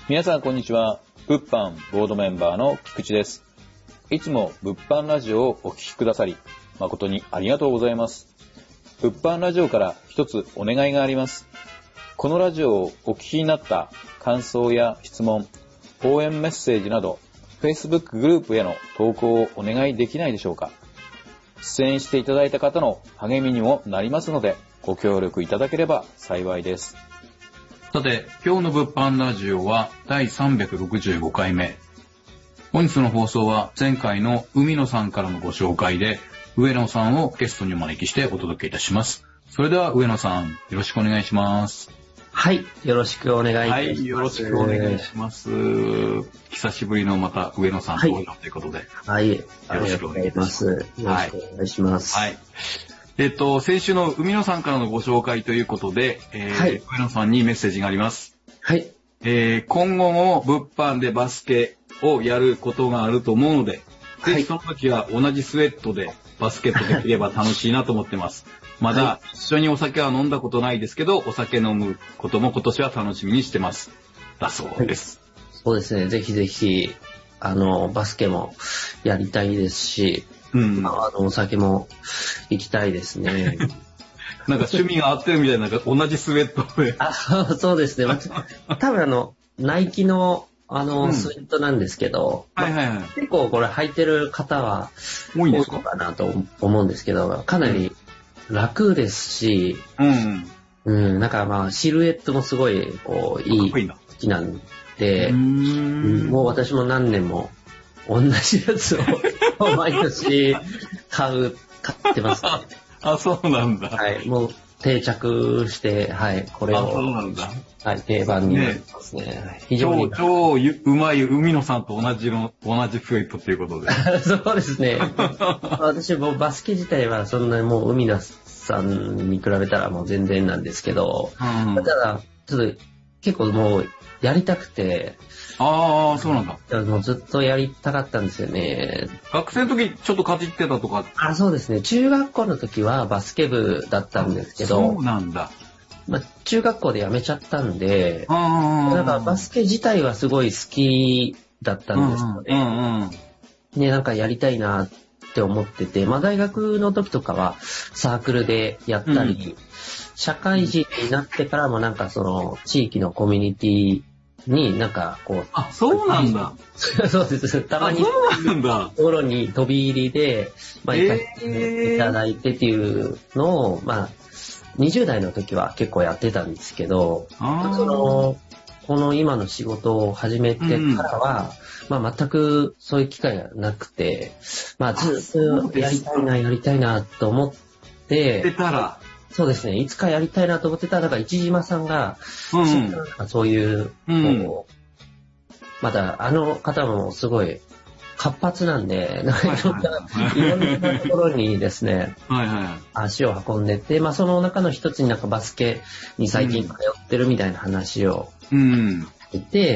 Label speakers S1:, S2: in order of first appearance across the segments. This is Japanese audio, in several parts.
S1: 皆さんこんにちは。物販ボードメンバーの菊池です。いつも物販ラジオをお聞きくださり誠にありがとうございます。物販ラジオから一つお願いがあります。このラジオをお聞きになった感想や質問、応援メッセージなど Facebook グループへの投稿をお願いできないでしょうか。出演していただいた方の励みにもなりますのでご協力いただければ幸いです。
S2: さて、今日の物販ラジオは第365回目。本日の放送は前回の海野さんからのご紹介で、上野さんをゲストにお招きしてお届けいたします。それでは上野さん、よろしくお願いします。
S3: はい、よろしくお願いいたします。はい、
S2: よろしくお願いします。久しぶりのまた上野さん登場ということで。
S3: はい、よろしくお願いします。よろしくお願いします。
S2: はい。先週の海野さんからのご紹介ということで、はい、上野さんにメッセージがあります。
S3: はい。
S2: 今後も物販でバスケをやることがあると思うので、ぜひその時は同じスウェットでバスケットできれば楽しいなと思ってます。まだ一緒にお酒は飲んだことないですけど、お酒飲むことも今年は楽しみにしてます。だそうです。
S3: はい、そうですね。ぜひぜひ、バスケもやりたいですし、お酒も行きたいですね。
S2: なんか趣味が合ってるみたいな、同じスウェットで。
S3: そうですね。多分ナイキのスウェットなんですけど、結構これ履いてる方は多いのかなと思うんですけど、かなり楽ですし、なんかシルエットもすごいいい好きなんで、もう私も何年も同じやつを毎年買ってますね。
S2: あ、そうなんだ。
S3: はい、もう定着して、はい、これを、
S2: そうなんだ。
S3: はい、定番になりますね。非常に
S2: 超うまい海野さんと同じスウェットということで。
S3: そうですね。私もバスケ自体はそんなにもう海野さんに比べたらもう全然なんですけど、ただちょっと結構もうやりたくて。
S2: ああ、そうなんだ。
S3: もうずっとやりたかったんですよね。
S2: 学生の時ちょっとかじってたとか。
S3: そうですね。中学校の時はバスケ部だったんですけど。
S2: そうなんだ。
S3: 中学校で辞めちゃったんで、なんかバスケ自体はすごい好きだったんですよね。ね、なんかやりたいなって思ってて、大学の時とかはサークルでやったり、社会人になってからもなんかその地域のコミュニティになんかこう。
S2: そうなんだ。
S3: そうです。たまに
S2: そうなんだ。
S3: ところに飛び入りで、行かせていただいてっていうのを、20代の時は結構やってたんですけど、この今の仕事を始めてからは、全くそういう機会がなくて、ずっとやりたいなと思ってたら、そうですね。いつかやりたいなと思ってたら、だから市島さんが、そういう、まだあの方もすごい活発なんで、いろんなところにですね、足を運んでて、その中の一つになんかバスケに最近通ってるみたいな話を言って、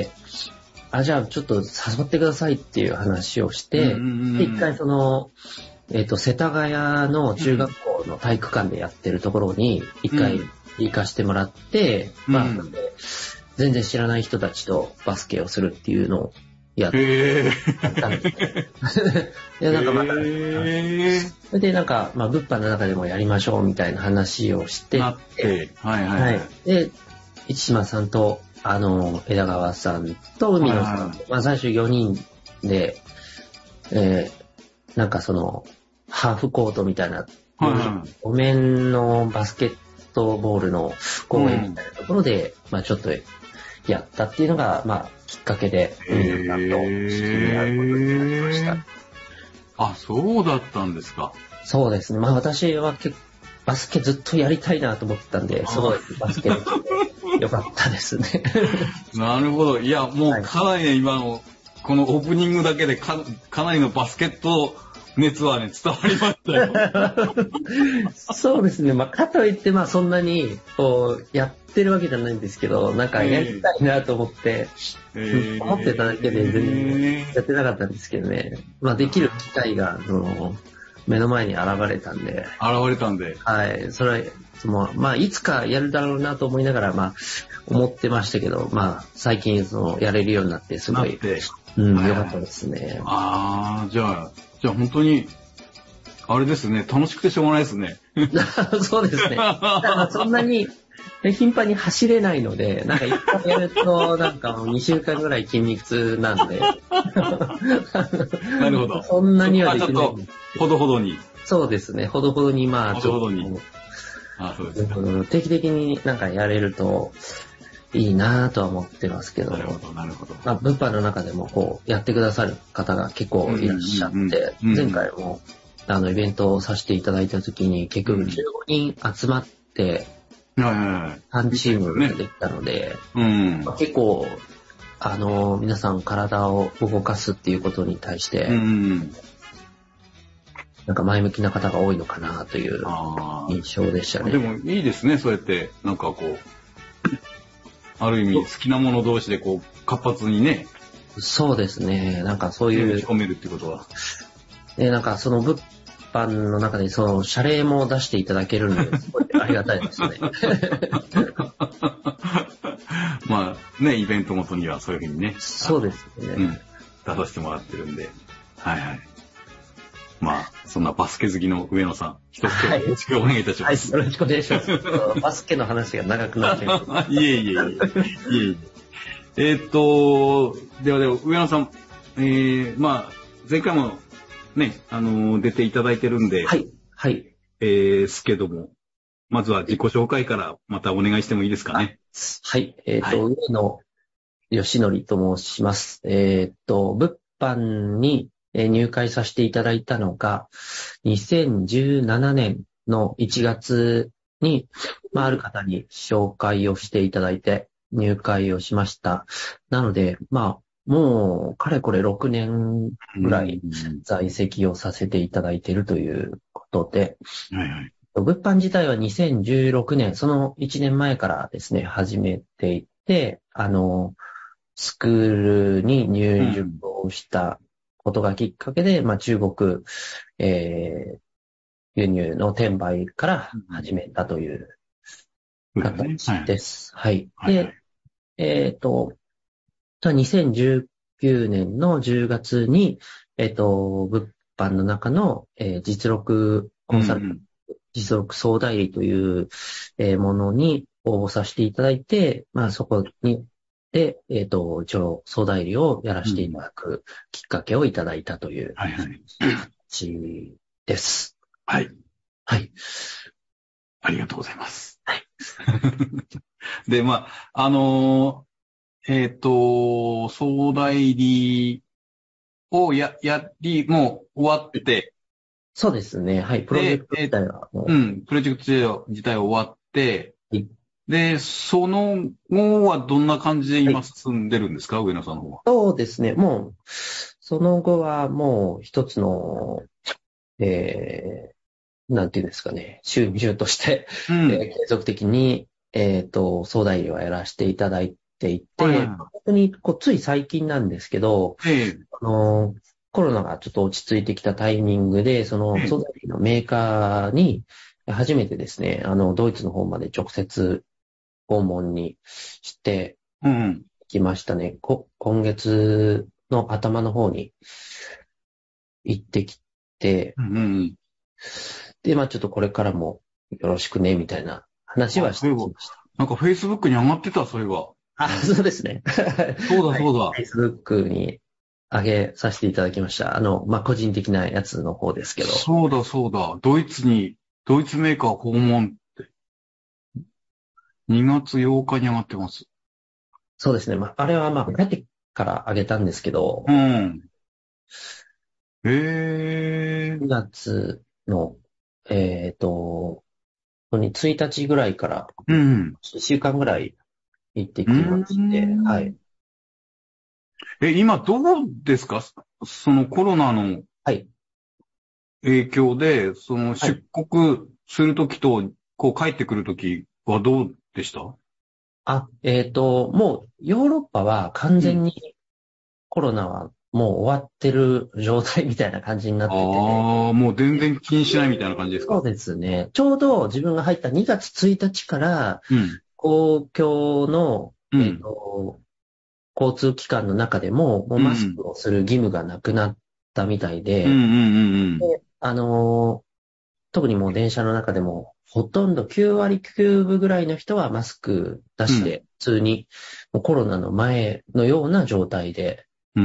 S3: じゃあちょっと誘ってくださいっていう話をして、で一回世田谷の中学校の体育館でやってるところに一回行かしてもらって、全然知らない人たちとバスケをするっていうのをやったんですね。で、なんかそれでなんか、物販の中でもやりましょうみたいな話をして、で、市島さんと、枝川さんと海野さん、最初4人で、なんかハーフコートみたいな、路面のバスケットボールの公園みたいなところで、ちょっとやったっていうのが、きっかけで、海野さんと一緒にやることになりました。
S2: そうだったんですか。
S3: そうですね。私はバスケずっとやりたいなと思ってたんで、すごいバスケでよかったですね。
S2: なるほど。いや、もうかなりね、今の、このオープニングだけでかなりのバスケット熱はね、伝わりましたよ。
S3: そうですね。かといって、そんなに、やってるわけじゃないんですけど、なんかやりたいなと思って、思ってただけで全然やってなかったんですけどね。できる機会が、 目の前に現れたんで。
S2: 現れたんで。
S3: はい。それは、まあ、いつかやるだろうなと思いながら、まあ、思ってましたけど、まあ、最近、やれるようになって、すごい、よかったですね。
S2: じゃあ本当に、あれですね、楽しくてしょうがないですね。
S3: そうですね。そんなに、頻繁に走れないので、なんか一回やると、なんか2週間ぐらい筋肉痛なんで。
S2: なるほど。
S3: そんなにはできない。
S2: ちょっと、ほどほどに。
S3: そうですね、ほどほどに、まあ、
S2: ほどほどに。そうですか。
S3: 定期的になんかやれるといいなぁとは思ってますけど。
S2: なるほど、なるほど。
S3: まあ、物販の中でもこう、やってくださる方が結構いらっしゃって、前回も、イベントをさせていただいた時に結局15人集まって、3チームができたので、まあ、結構、皆さん体を動かすっていうことに対して、なんか前向きな方が多いのかなという印象でしたね。
S2: でもいいですね、そうやって、なんかこう、ある意味好きなもの同士でこう、活発にね。
S3: そうですね、なんかそういう。
S2: 打ち込めるってことは。
S3: なんかその物販の中でその謝礼も出していただけるので、すごいありがたいですね。
S2: まあね、イベントごとにはそういうふうにね。
S3: そうですね。
S2: 出させてもらってるんで。はいはい。まあ、そんなバスケ好きの上野さん、一つよろしくお願いいたします。
S3: はい、よろしくお願いします。バスケの話が長くなっちゃう。
S2: いえ。では、上野さん、まあ、前回もね、出ていただいてるんで、
S3: はい。
S2: すけども、まずは自己紹介からまたお願いしてもいいですかね。
S3: はい。上野義則と申します。物販に入会させていただいたのが、2017年の1月に、まあ、ある方に紹介をしていただいて入会をしました。なので、まあ、もう、かれこれ6年ぐらい在籍をさせていただいているということで、物販自体は2016年、その1年前からですね、始めていって、スクールに入塾をしたことがきっかけで、まあ、中国、輸入の転売から始めたという形です。はい。で、2019年の10月に、物販の中の、実録コンサルタント、実録総代理という、ものに応募させていただいて、まあそこに、で、一応総代理をやらせていただくきっかけをいただいたという形です。
S2: はい。
S3: はい。
S2: ありがとうございます。
S3: はい。
S2: で、まあ、総代理をやり、もう終わって、
S3: そうですね。はい。プロジェクト自体はもう。
S2: プロジェクト自体は終わって、で、その後はどんな感じで今進んでるんですか、上野さんの方は。
S3: そうですね。もう、その後はもう一つの、なんていうんですかね、収入として、継続的に、総代理はやらせていただいていて、本当につい最近なんですけど、コロナがちょっと落ち着いてきたタイミングで、その総代理のメーカーに初めてですね、ドイツの方まで直接訪問にしてきましたね。今月の頭の方に行ってきて、で、まあちょっとこれからもよろしくね、みたいな話はしてきました。
S2: なんか Facebook に上がってた、それが。
S3: そうですね。
S2: そうだ。
S3: Facebook に上げさせていただきました。まあ個人的なやつの方ですけど。
S2: そうだ。ドイツメーカー訪問って。2月8日に上がってます。
S3: そうですね。まあ、あれはまあ、帰ってから上げたんですけど。
S2: 2
S3: 月の、1日ぐらいから、1週間ぐらい行ってきまして、はい。
S2: 今どうですか？そのコロナの影響で、その出国するときと、こう帰ってくるときはどうでした？
S3: もうヨーロッパは完全にコロナはもう終わってる状態みたいな感じになってて。
S2: ああ、もう全然気にしないみたいな感じですか？
S3: そうですね。ちょうど自分が入った2月1日から、
S2: うん。
S3: 公共の、
S2: うん。
S3: 交通機関の中でも、もうマスクをする義務がなくなったみたいで、
S2: うんうんうん
S3: で特にもう電車の中でも、ほとんど9割9分ぐらいの人はマスク出して、普通にもうコロナの前のような状態で、
S2: うん。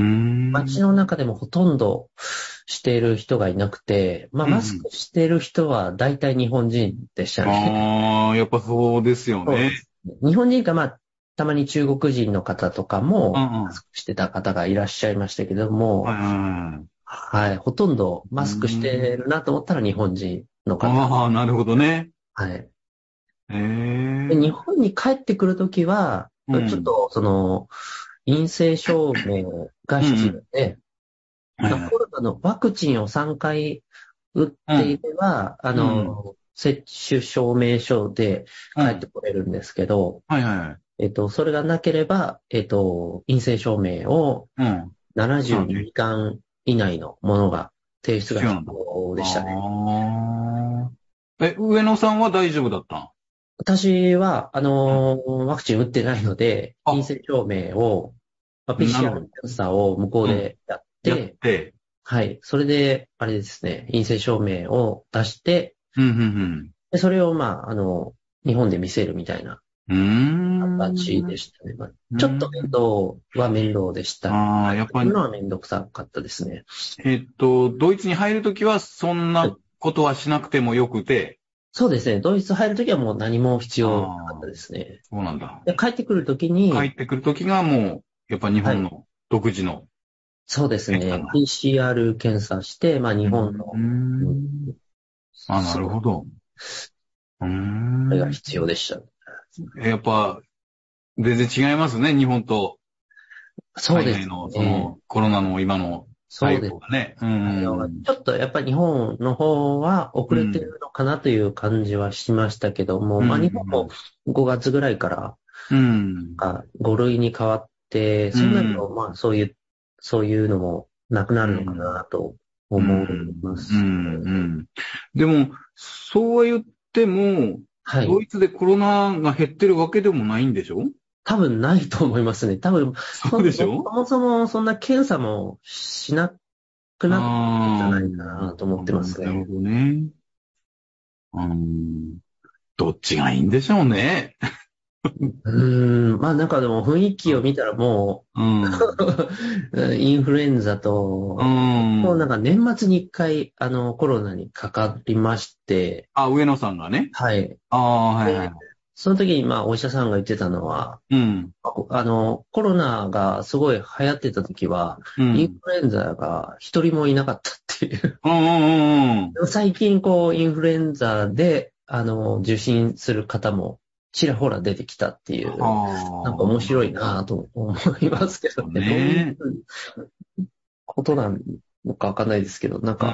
S3: 街の中でもほとんどしている人がいなくて、まあマスクしている人は大体日本人でしたね。
S2: ああ、やっぱそうですよね。
S3: 日本人かまあ、たまに中国人の方とかも、
S2: うんうん。
S3: マスクしてた方がいらっしゃいましたけども、
S2: はいはいはい。
S3: はい、ほとんどマスクしてるなと思ったら日本人の方。
S2: ああ、なるほどね。
S3: はい。
S2: へえ。
S3: で日本に帰ってくるときは、ちょっと、陰性証明が必要で、コロナのワクチンを3回打っていれば、接種証明書で帰ってこれるんですけど、
S2: はいはい。
S3: それがなければ、陰性証明を72時間以内のものが提出が必要でしたね。
S2: 上野さんは大丈夫だったん？
S3: 私は、ワクチン打ってないので、陰性証明を、PCR 検査を向こうでやって、はい。それで、あれですね、陰性証明を出して、でそれを、日本で見せるみたいな形でしたね。ちょっと面倒でしたね。
S2: ああ、やっぱり。
S3: のは面倒くさかったですね。
S2: ドイツに入るときは、そんなことはしなくてもよくて、
S3: そうですね。ドイツ入るときはもう何も必要なかったですね。
S2: そうなんだ。
S3: で帰ってくるときに。
S2: 帰ってくるときがもう、やっぱ日本の独自の。
S3: そうですね。PCR 検査して、日本の。
S2: なるほど。
S3: これが必要でした。
S2: やっぱ、全然違いますね、日本と。
S3: そうですね。
S2: 海外の、コロナの今の対応がね。
S3: ちょっとやっぱり日本の方は遅れてるのかなという感じはしましたけども、日本も5月ぐらいから、5類に変わって、そうなると、そういうのもなくなるのかなと思います。
S2: でも、そうは言っても、ドイツでコロナが減ってるわけでもないんでしょ？
S3: 多分ないと思いますね。多分、
S2: そうでしょ？
S3: そもそもそんな検査もしなくなったんじゃないかなと思ってますね。
S2: なるほどね。どっちがいいんでしょうね。
S3: なんかでも雰囲気を見たらもう、インフルエンザと、もうなんか年末に一回、コロナにかかりまして。
S2: 上野さんがね。
S3: はい。
S2: はいはい。
S3: その時にお医者さんが言ってたのは、コロナがすごい流行ってた時は、インフルエンザが一人もいなかったっていう。最近インフルエンザで、受診する方もちらほら出てきたっていう、なんか面白いなぁと思いますけどね。どういうことなのかわかんないですけど、なんか。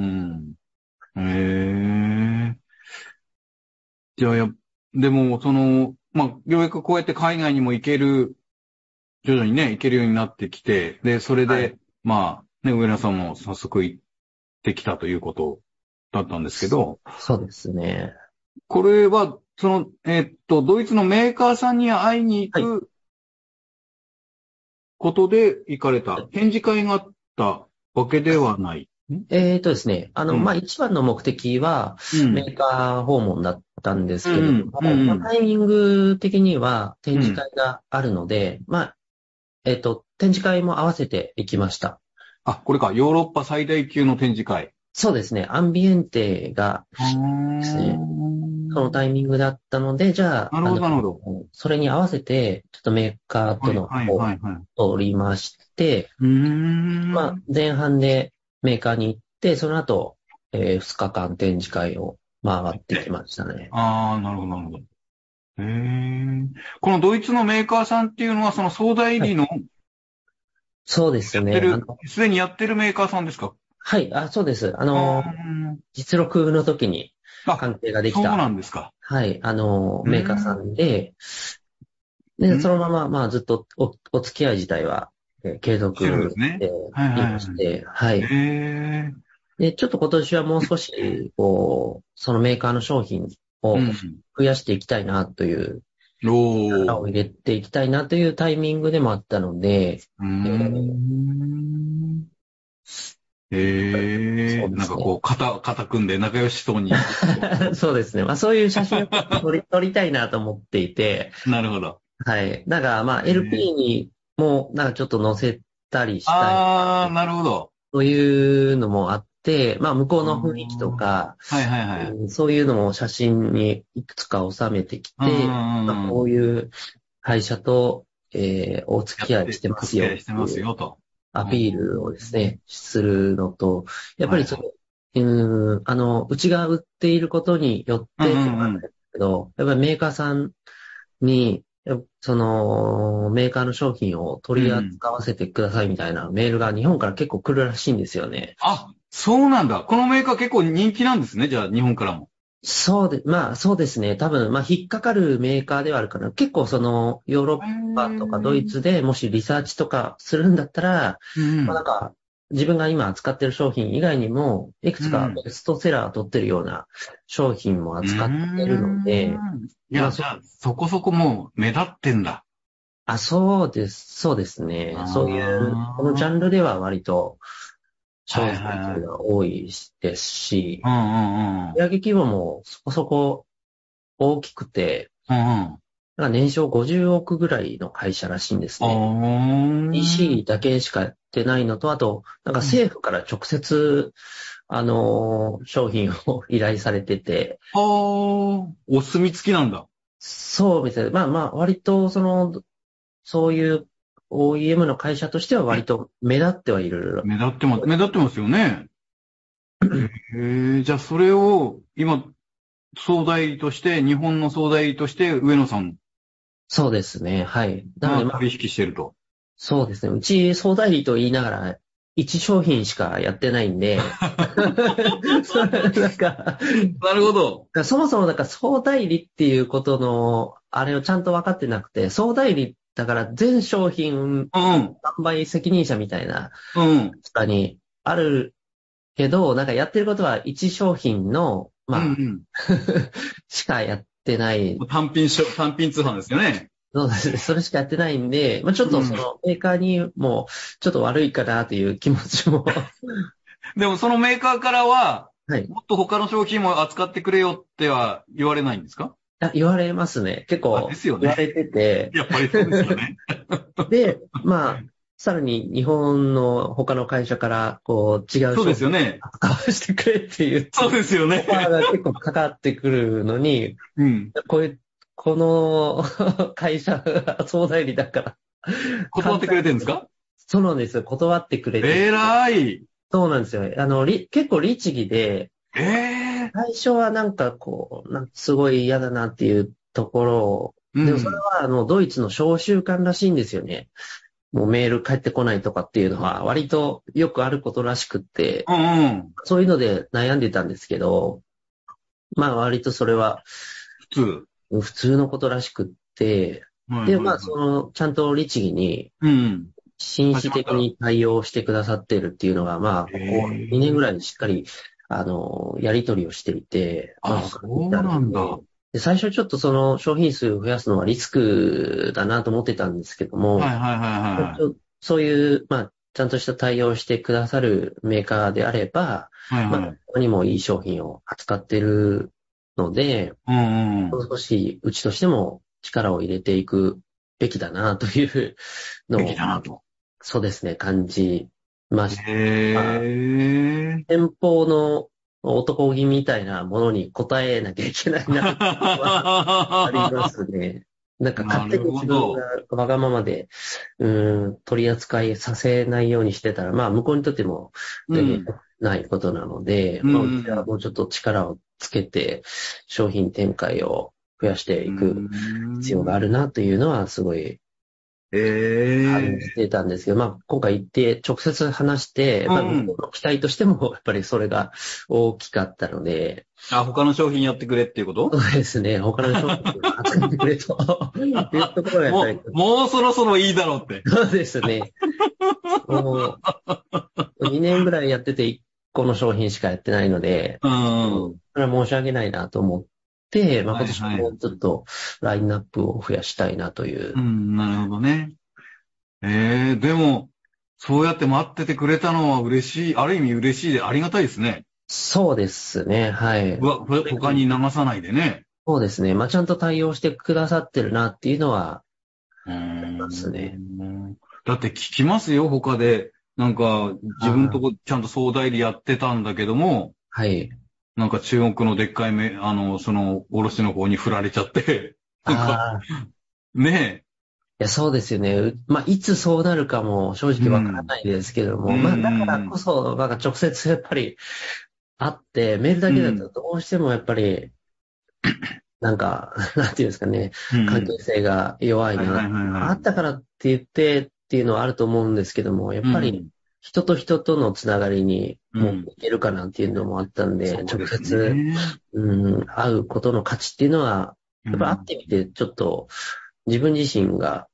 S2: じゃあでも、ようやくこうやって海外にも行ける、徐々にね、行けるようになってきて、で、それで、上野さんも早速行ってきたということだったんですけど。
S3: そうですね。
S2: これは、ドイツのメーカーさんに会いに行くことで行かれた。展示会があったわけではない。
S3: ですね。一番の目的は、メーカー訪問だったんですけれども、タイミング的には展示会があるので、展示会も合わせて行きました。
S2: これか、ヨーロッパ最大級の展示会。
S3: そうですね。アンビエンテがですね。そのタイミングだったので、じゃあ、
S2: なるほど。
S3: それに合わせて、ちょっとメーカーとのを取りまして、前半でメーカーに行って、その後、2日間展示会を回ってきましたね。
S2: なるほど。このドイツのメーカーさんっていうのは、その総代理の、
S3: そうですね。
S2: すでにやってるメーカーさんですか？
S3: はい、そうです。実録の時に関係ができた。
S2: そうなんですか。
S3: はい、メーカーさんで、そのまま、ずっとお付き合い自体は継続
S2: してるんですね。
S3: していまして、はい。で、ちょっと今年はもう少し、そのメーカーの商品を増やしていきたいなという、力を入れていきたいなというタイミングでもあったので、
S2: なんかこう、肩組んで仲良しそうに。
S3: そうですね。まあそういう写真を撮りたいなと思っていて。
S2: なるほど。
S3: はい。なんかまあ LP にもなんかちょっと載せたりしたい。
S2: ああ、なるほど。
S3: そういうのもあって、まあ向こうの雰囲気とか、そういうのも写真にいくつか収めてきて、まあ、こういう会社と、お付き合いしてますよ。
S2: と。
S3: アピールをですね、するのと、やっぱりうちが売っていることによって、やっぱりメーカーさんに、その、メーカーの商品を取り扱わせてくださいみたいなメールが日本から結構来るらしいんですよね。
S2: あ、そうなんだ。このメーカー結構人気なんですね。じゃあ、日本からも。
S3: まあそうですね。多分、まあ引っかかるメーカーではあるかな。結構その、ヨーロッパとかドイツでもしリサーチとかするんだったら、まあなんか、自分が今扱ってる商品以外にも、いくつかベストセラー取ってるような商品も扱ってるので、
S2: いや、じゃあ、そこそこもう目立ってんだ。
S3: そうですね。そういう、このジャンルでは割と、商品が多いですし、売上規模もそこそこ大きくて、年商50億ぐらいの会社らしいんですね。EC だけしかやってないのと、あと、なんか政府から直接、商品を依頼されてて。
S2: お墨付きなんだ。
S3: そうですね。まあ、割と、そういう OEM の会社としては割と目立ってはいる。
S2: 目立ってますよね。じゃあそれを今、総代理として、日本の総代理として上野さん。
S3: そうですね。はい。
S2: なので取引してると。
S3: そうですね。うち総代理と言いながら、1商品しかやってないんで。なんか、
S2: なるほど。
S3: そもそも総代理っていうことの、あれをちゃんと分かってなくて、総代理だから全商品販売責任者みたいな、下にあるけど、なんかやってることは1商品の、しかやってない。
S2: 単品通販ですよね。
S3: そうですね。それしかやってないんで、まあ、ちょっとそのメーカーにもちょっと悪いかなという気持ちも。
S2: でもそのメーカーからは、もっと他の商品も扱ってくれよっては言われないんですか？
S3: 言われますね。結構言われてて。
S2: やっぱりそうですよね。
S3: で、まあ、さらに日本の他の会社から、違う
S2: そうですよね。
S3: 使わせてくれっていう。
S2: そうですよね。
S3: オファーが結構かかってくるのに、この会社が総代理だから。
S2: 断ってくれてるんですか？
S3: そうなんですよ。断ってくれて。
S2: 偉い。
S3: そうなんですよ。結構律儀で、最初はなんかすごい嫌だなっていうところを、でもそれはドイツの商習慣らしいんですよね。もうメール返ってこないとかっていうのは割とよくあることらしくって、そういうので悩んでたんですけど、まあ割とそれは普通のことらしくって、で、まあちゃんと律儀に、紳士的に対応してくださってるっていうのが、まあ、ここ2年ぐらいしっかり、やり取りをしていて、
S2: そうなんだ。
S3: で、最初ちょっとその商品数を増やすのはリスクだなと思ってたんですけども、そういう、まあ、ちゃんとした対応をしてくださるメーカーであれば、まあ、ここにもいい商品を扱ってるので、もう少しうちとしても力を入れていくべきだなというのを、そうですね、感じました。先方の男気みたいなものに応えなきゃいけないなとはありますね。なんか勝手に自分がわがままで、取り扱いさせないようにしてたら、まあ向こうにとってもないことなので、まあうちはもうちょっと力をつけて商品展開を増やしていく必要があるなというのはすごい感じてたんですけど、まあ、今回行って直接話して、まあ、向こうの期待としても、やっぱりそれが大きかったので。
S2: あ、他の商品やってくれっていうこと？
S3: そうですね。他の商品を扱ってくれというところがやっぱり。
S2: もうそろそろいいだろうって。
S3: そうですね。もう、2年ぐらいやってて1個の商品しかやってないので、それは申し訳ないなと思って、まあ、今年もうちょっとラインナップを増やしたいなという。
S2: なるほどね。でも、そうやって待っててくれたのは嬉しい、ある意味嬉しいでありがたいですね。
S3: そうですね、はい。
S2: 他に流さないでね。
S3: そうですね。まあ、ちゃんと対応してくださってるなっていうのは、ありますね。
S2: だって聞きますよ、他で。なんか、自分とこちゃんと総代理やってたんだけども、
S3: はい。
S2: なんか中国のでっかいその、卸の方に振られちゃって、なんか、ね
S3: いや、そうですよね。まあ、いつそうなるかも正直わからないですけども、まあ、だからこそ、なんか直接やっぱり会って、メールだけだとどうしてもやっぱり、なんか、なんていうんですかね、関係性が弱いな。あったからって言ってっていうのはあると思うんですけども、やっぱり人と人とのつながりにもいけるかなっていうのもあったんで、直接、会うことの価値っていうのは、やっぱ会ってみてちょっと自分自身が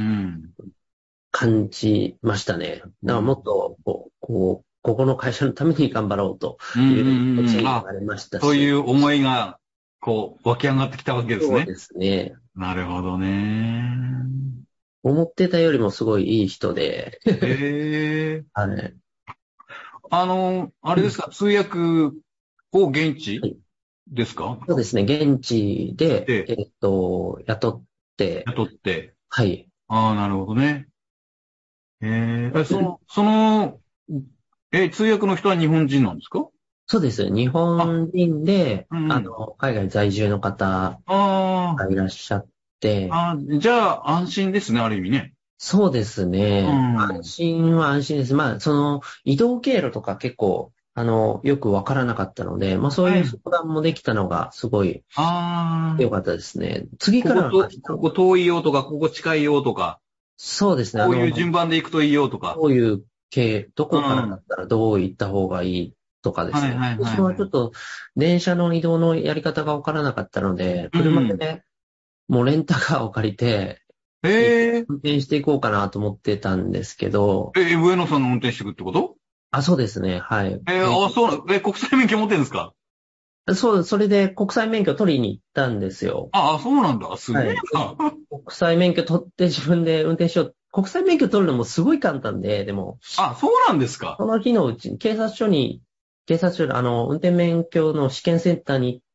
S3: 感じましたね。だからもっと、ここの会社のために頑張ろうという気持ちになりましたし。
S2: そういう思いが、こう、湧き上がってきたわけですね。
S3: そうですね。
S2: なるほどね。
S3: 思ってたよりもすごいいい人で。はい。
S2: あれですか、通訳を現地ですか？
S3: そうですね、現地で、雇って。はい。
S2: ああ、なるほどね。通訳の人は日本人なんですか？
S3: そうです。日本人で、海外在住の方がいらっしゃって。
S2: じゃあ安心ですね、ある意味ね。
S3: そうですね。安心は安心です。まあ、その、移動経路とか結構、よくわからなかったので、まあそういう相談もできたのがすごい、良かったですね。次から
S2: ここ遠いよとか、ここ近いよとか。
S3: そうですね。
S2: こういう順番で行くといいよとか。
S3: こういうどこからだったらどう行った方がいいとかですね。私はちょっと、電車の移動のやり方がわからなかったので、車でね、もうレンタカーを借りて、運転していこうかなと思ってたんですけど。
S2: 上野さんの運転していくってこと？
S3: そうですね。はい。
S2: 国際免許持ってるんですか？
S3: そう、それで国際免許取りに行ったんですよ。
S2: そうなんだ。すごいな。
S3: 国際免許取って自分で運転しよう。国際免許取るのもすごい簡単で、でも。
S2: そうなんですか？
S3: その日のうちに、警察署運転免許の試験センターに行って、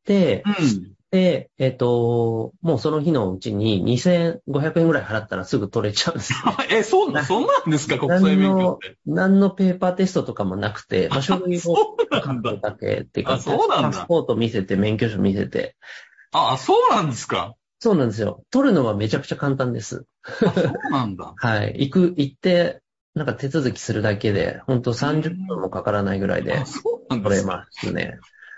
S3: で、もうその日のうちに2500円ぐらい払ったらすぐ取れちゃうんですね。
S2: そんなんですか、国際免許って。
S3: 何のペーパーテストとかもなくて、書類を書くだけっていうか、パスポート見せて、免許証見せて。
S2: そうなんですか。
S3: そうなんですよ。取るのはめちゃくちゃ簡単です。
S2: そうなんだ。
S3: はい。行って、なんか手続きするだけで、ほんと30分もかからないぐらいで取れますね。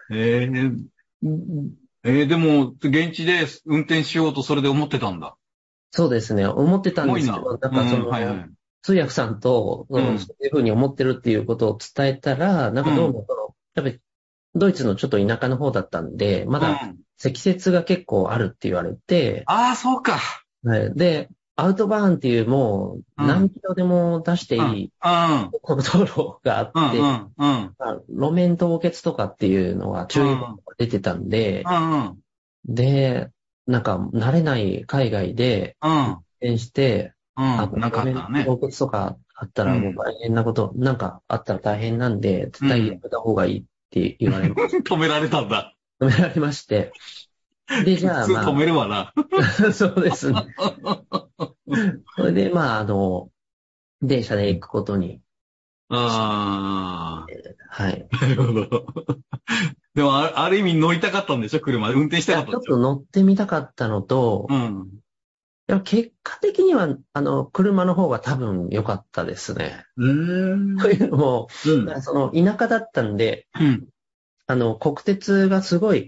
S2: でも、現地で運転しようとそれで思ってたんだ。
S3: そうですね。思ってたんですけど、なんか通訳さんと、そういうふうに思ってるっていうことを伝えたら、なんかどうもやっぱり、ドイツのちょっと田舎の方だったんで、まだ積雪が結構あるって言われて。
S2: そうか。
S3: はい。で、アウトバーンっていうもう何キロでも出していい道路があって、路面凍結とかっていうのが注意報が出てたんで、で、なんか慣れない海外で運転して、路面凍結とかあったらもう大変なこと、なんかあったら大変なんで、絶対やめた方がいいって言われました。
S2: 止められたんだ。
S3: 止められまして。で、じゃあ、
S2: 普通止めるわな。
S3: そうですね。それで、電車で行くことに。
S2: はい。
S3: な
S2: るほど。でも、ある意味乗りたかったんでしょ？車で運転したかったんでしょ？
S3: ちょっと乗ってみたかったのと、でも結果的には、車の方が多分良かったですね。というのも、その田舎だったんで、国鉄がすご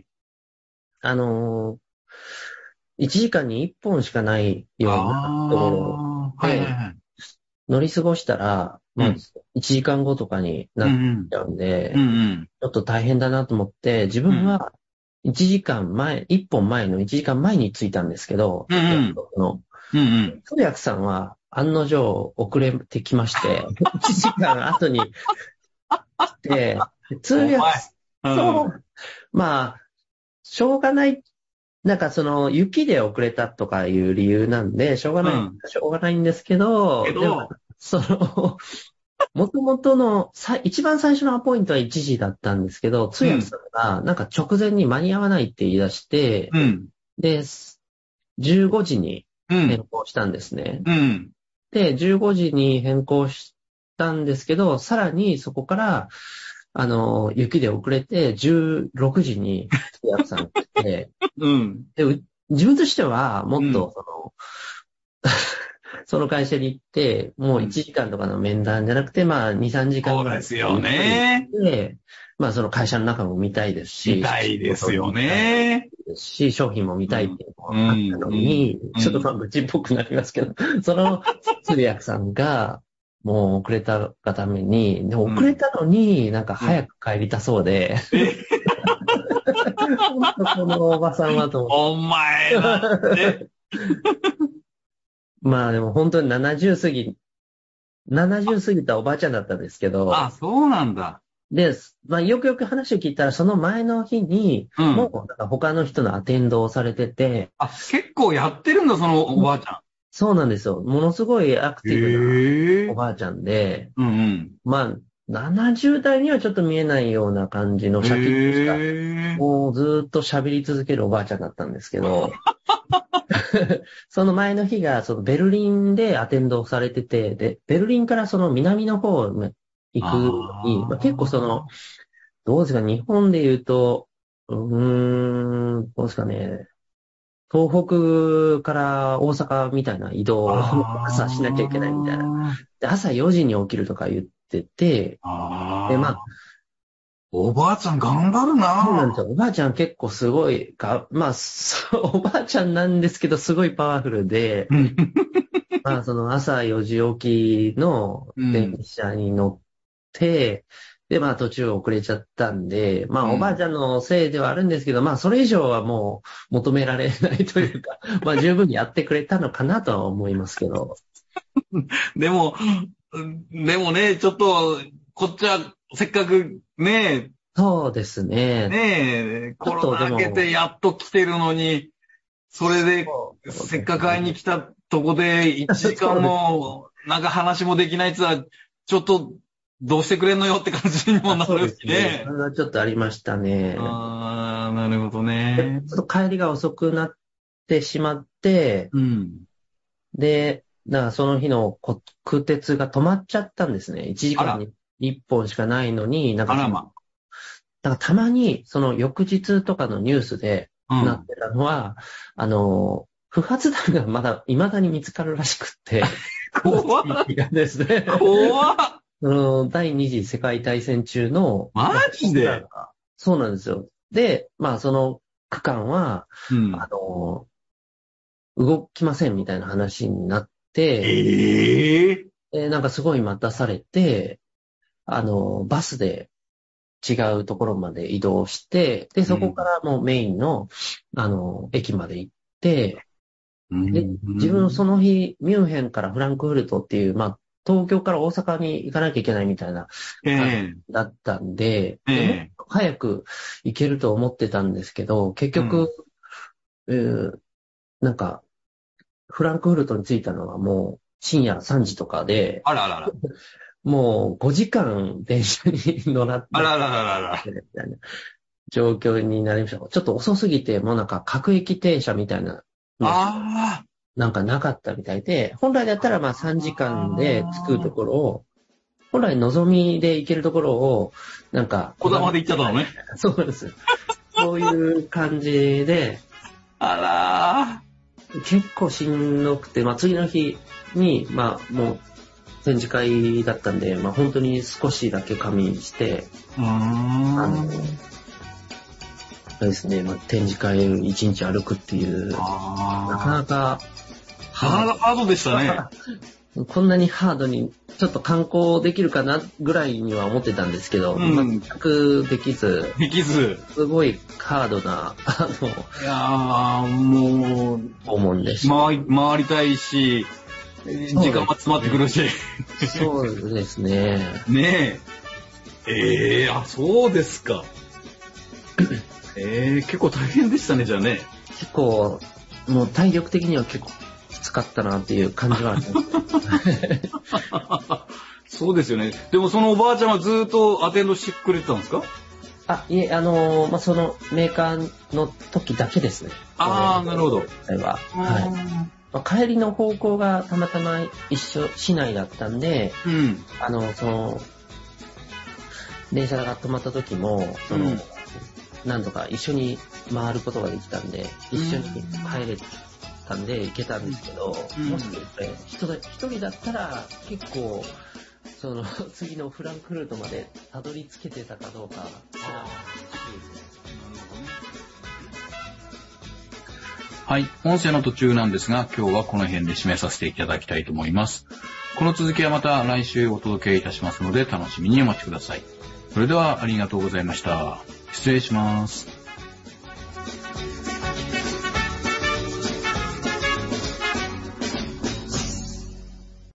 S3: い、1時間に1本しかないようなところ
S2: はいはいはい。
S3: 乗り過ごしたら、もう1時間後とかになっちゃうんで、ちょっと大変だなと思って、自分は1時間前、1本前の1時間前に着いたんですけど、約束の。通訳さんは案の定遅れてきまして、1時間後に来て、通訳そう、まあ、しょうがない、なんかその雪で遅れたとかいう理由なんで、しょうがないんですけど、でもその、もともとの一番最初のアポイントは1時だったんですけど、通訳さんがなんか直前に間に合わないって言い出して、で、15時に変更したんですね。で、15時に変更したんですけど、さらにそこから、雪で遅れて、16時に通訳さんが来て、で、自分としては、もっと、その会社に行って、もう1時間とかの面談じゃなくて、まあ、2、3時間ぐらい。
S2: そうですよね。
S3: で、まあ、その会社の中も見たいですし。
S2: 見たいですよね。
S3: 商品も見たいっていうのがあったのに、ちょっとまあ、愚痴っぽくなりますけど、その通訳さんが、もう遅れたがために、でも遅れたのになんか早く帰りたそうで、本当このおばさんはと思って。
S2: お前だって。
S3: まあでも本当に70過ぎたおばあちゃんだったんですけど。
S2: あ、そうなんだ。
S3: で、まあよくよく話を聞いたら、その前の日に、もうなんか他の人のアテンドをされてて。
S2: あ、結構やってるんだ、そのおばあちゃん。
S3: そうなんですよ。ものすごいアクティブなおばあちゃんで、まあ、70代にはちょっと見えないような感じのシャキッとした、もうずっと喋り続けるおばあちゃんだったんですけど、その前の日がそのベルリンでアテンドされてて、で、ベルリンからその南の方に行くのに、まあ、結構その、どうですか、日本で言うと、どうですかね、東北から大阪みたいな移動を朝しなきゃいけないみたいな。で、朝4時に起きるとか言ってて、で、まあ、
S2: おばあちゃん頑張るな。
S3: そうなんですよ。おばあちゃん結構すごいまあ、おばあちゃんなんですけど、すごいパワフルで、まあ、その朝4時起きの電車に乗って、で、まあ途中遅れちゃったんで、まあおばあちゃんのせいではあるんですけど、まあそれ以上はもう求められないというか、まあ十分にやってくれたのかなとは思いますけど。
S2: でもね、ちょっと、こっちはせっかくね、
S3: そうですね。
S2: ねえ、コロナ明けてやっと来てるのに、それで、せっかく会いに来たとこで1時間も、なんか話もできないって言ったら、ちょっと、どうしてくれんのよって感じにもなるしね。
S3: それはちょっとありましたね。
S2: ああ、なるほどね。
S3: ちょっと帰りが遅くなってしまって、で、だからその日の空鉄が止まっちゃったんですね。1時間に1本しかないのに、なんかだからたまに、その翌日とかのニュースでなってたのは、不発弾が未だに見つかるらしくって。
S2: 怖っ
S3: ですね。
S2: 怖っ
S3: 第二次世界大戦中の。
S2: マジで
S3: そうなんですよ。で、まあその区間は、動きませんみたいな話になって、なんかすごい待たされて、バスで違うところまで移動して、で、そこからもうメインの、駅まで行って、で、自分その日、ミュンヘンからフランクフルトっていう、まあ、東京から大阪に行かなきゃいけないみたいな、だったんで、もっと早く行けると思ってたんですけど、結局、なんか、フランクフルトに着いたのはもう深夜3時とかで、もう5時間電車に乗らって、みたいな状況になりました。ちょっと遅すぎて、もうなんか各駅停車みたいな、なんかなかったみたいで、本来だったらまあ3時間で着くところを、本来望みで行けるところを、なんか、
S2: こだまで行っちゃったのね。
S3: そうなんです。そういう感じで、結構しんどくて、まあ次の日に、まあもう展示会だったんで、まあ本当に少しだけ仮眠して、そうですね、まあ、展示会を一日歩くっていう、なかなか
S2: ハードでしたね。
S3: こんなにハードに、ちょっと観光できるかなぐらいには思ってたんですけど、全くできず。すごいハードな、
S2: いやー、もう、
S3: 訪問でした。
S2: 回りたいし、時間は詰まってくるし。
S3: そうですね。
S2: ねえ。そうですか。結構大変でしたね、じゃあね。
S3: 結構、もう体力的には結構きつかったなっていう感じはあります。
S2: そうですよね。でもそのおばあちゃんはずっとアテンドしてくれてたんですか？
S3: いえ、そのメーカーの時だけですね。
S2: なるほど。
S3: 帰りの方向がたまたま一緒、市内だったんで、電車が止まった時も、何度か一緒に回ることができたんで、一緒に帰れたんで行けたんですけど、もし一人だったら結構、次のフランクフルトまでたどり着けてたかどうか。
S2: はい、音声の途中なんですが、今日はこの辺で締めさせていただきたいと思います。この続きはまた来週お届けいたしますので、楽しみにお待ちください。それではありがとうございました。失礼します。